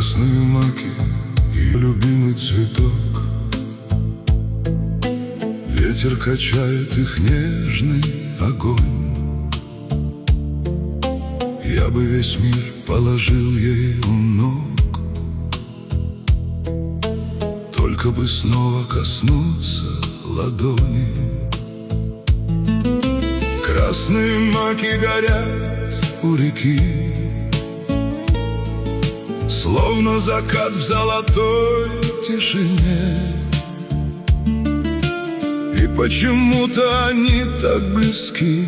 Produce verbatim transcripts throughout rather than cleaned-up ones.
Красные маки, ее любимый цветок. Ветер качает их нежный огонь. Я бы весь мир положил ей у ног, только бы снова коснуться ладони. Красные маки горят у реки, словно закат в золотой тишине. И почему-то они так близки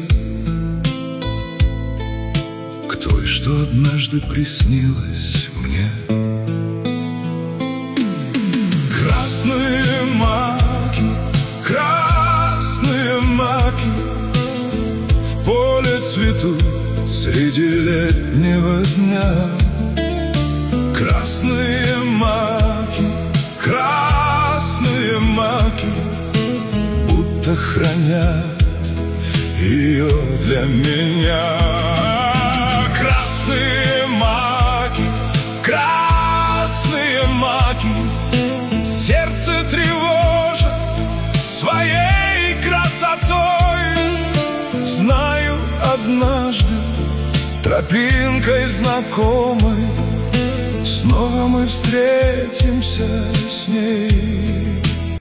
к той, что однажды приснилась мне. Красные маки, красные маки в поле цветут среди летнего дня. Красные маки, красные маки будто хранят ее для меня. Красные маки, красные маки сердце тревожат своей красотой. Знаю, однажды тропинкой знакомой снова мы встретимся с ней.